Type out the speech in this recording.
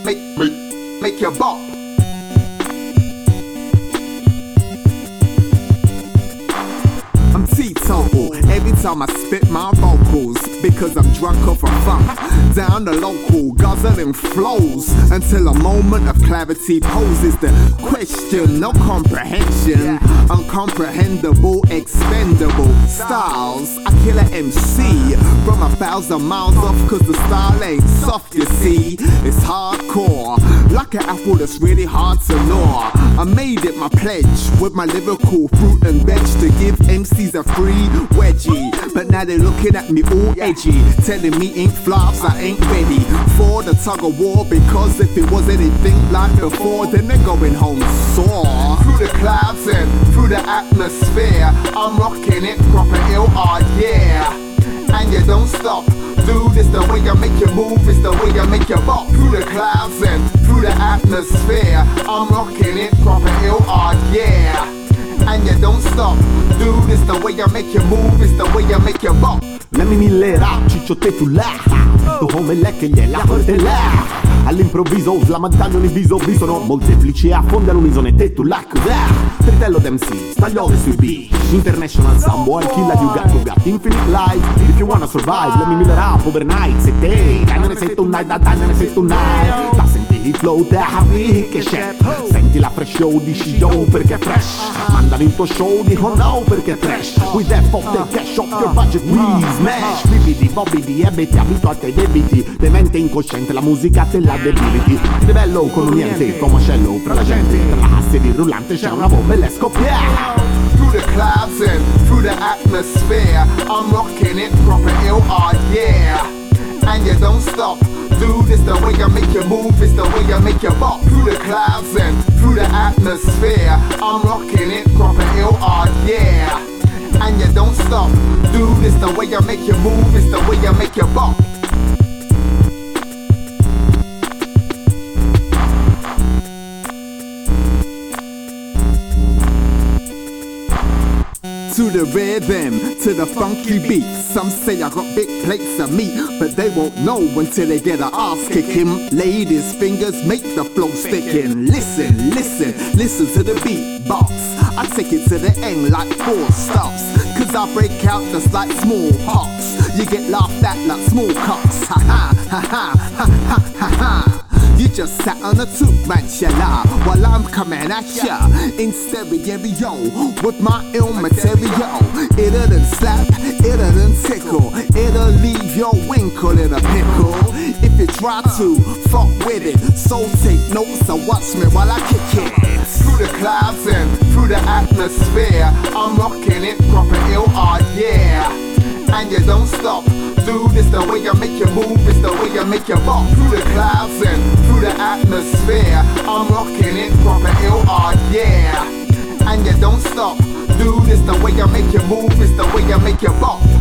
make you bop. I'm teetotal every time I spit my vocals, because I'm drunk off a funk. Down the local, guzzling flows until a moment of clarity poses the question. No comprehension, uncomprehendable, expendable styles. I kill a MC from 1,000 miles off, cause the style ain't soft, you see. It's hardcore, like an apple that's really hard to gnaw. I made it my pledge with my lyrical fruit and veg to give MCs a free wedgie. But now they're looking at me all edgy, telling me ain't flops, I ain't ready for the tug of war. Because if it was anything like before, then they're going home sore. Through the clouds and through the atmosphere, I'm rocking it proper ill hard, yeah. And you don't stop, dude, it's the way I make you move, it's the way I make you bop. Through the clouds and through the atmosphere, I'm rocking it proper ill hard, yeah. And you don't stop, dude, it's the way I make you move, it's the way I make you bop. Lemmi millera, cicciotte tu là, tu come lei che gliela porti là. All'improvviso slamantagliano in viso, sono molteplici e affondano un'isola e te tu là cos'è? Tritello d'MC, staglione sui beat, International Soundboy, killer you got infinite life. If you wanna survive, lemmi millera, overnight. Se te, dai non ne sei tonight, dai non ne sei tonight. Da senti il flow, te happy che c'è. Senti la fresh show, dici yo perché è fresh. Mandano il tuo show, dico no perché è trash. With that pop, the cash off your budget, we smash. Bibidi, bobidi, ebeti, abituati ai debiti. Demente incosciente, la musica te la debiliti. Ti ribello con un niente, tuo mascello fra la gente. Tra la asse di rullante c'è una bomba e le scoppia. Through the clouds and through the atmosphere, I'm rocking it proper ill hard, yeah. And you don't stop, dude, it's the way I make you move, it's the way I make you bop. Through the clouds and through the atmosphere, I'm rocking it proper ill hard, yeah. And you don't stop, dude, it's the way I make you move, it's the way I make you bop. To the rhythm, to the funky beat. Some say I got big plates of meat, but they won't know until they get a ass kicking. Ladies' fingers make the flow sticking. Listen, listen, listen to the beat box. I take it to the end like 4 stops, cause I break out just like smallpox. You get laughed at like small cocks. Ha ha, ha ha, ha ha, ha ha. You just sat on a two-man shala while I'm coming at ya in stereo with my ill material. It'll then slap, it'll then tickle, it'll leave your winkle in a pickle if you try to fuck with it. So take notes and watch me while I kick it. Through the clouds and through the atmosphere, I'm rocking it proper ill hard, yeah. And you don't stop, dude, it's the way I make you move, it's the way I make you bop. Through the clouds and through the atmosphere, I'm rocking it proper ill hard, yeah. And you don't stop, dude, it's the way I make you move, it's the way I make you bop.